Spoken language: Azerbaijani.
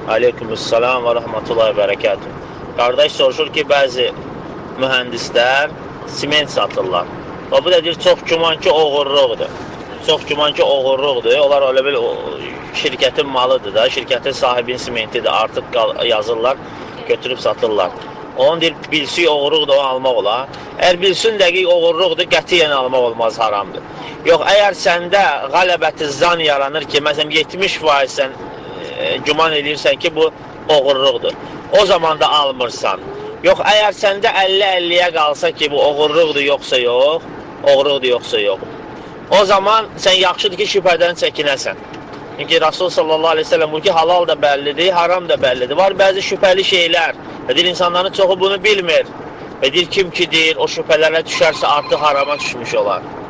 Aleykümüssalam və rəhmətullahi və bərəkatuhu. Qardaş soruşur ki, bəzi mühəndislər siment satırlar. Və bu da deyir, çox güman ki, oğurluqdur. Çox güman ki, oğurluqdur. Onlar öyle bir şirkətin malıdır da, şirkətin sahibinin simentidir. Artıq yazırlar, götürüb satırlar. Onun deyir, bilsi oğurluqdur, onu almaq olar. Əgər bilsin dəqiq oğurluqdur, qətiyyən almaq olmaz, haramdır. Yox, əgər səndə qələbəti zan yaranır ki, məsələn 70% sən güman edirsən ki, bu oğurluqdur. O zaman da almırsan. Yox, əgər səndə 50-50-yə qalsa ki, bu oğurluqdur, yoxsa yox, oğurluqdur, yoxsa yox. O zaman sən yaxşıdır ki, şübhədən çəkinəsən. Çünki Rasul sallallahu aleyhi ve sellem bu ki, halal da bəllidir, haram da bəllidir. Var bəzi şübhəli şeylər. Və deyir, insanların çoxu bunu bilmir. Və deyir, kim ki deyir, o şübhələrə düşərsə artıq harama düşmüş olar.